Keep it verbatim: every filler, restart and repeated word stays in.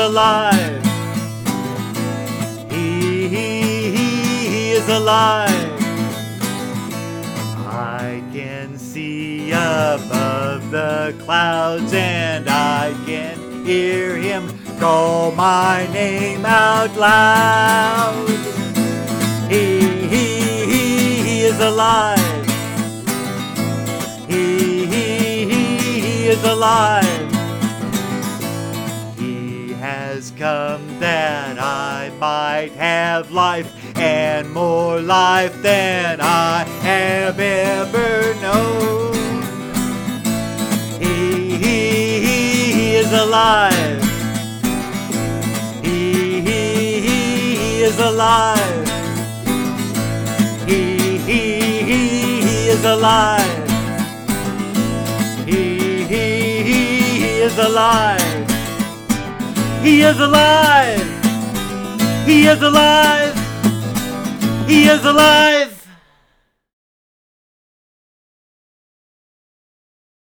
alive. He, he, he is alive. I can see above the clouds, and I can hear him call my name out loud. He, he, he is alive. He, he, he is alive. He has come that I might have life, and more life than I have ever known. He, he, he is alive. He, he, he is alive. He, he, he is alive. He, he, he is alive. He is alive. He is alive. He is alive.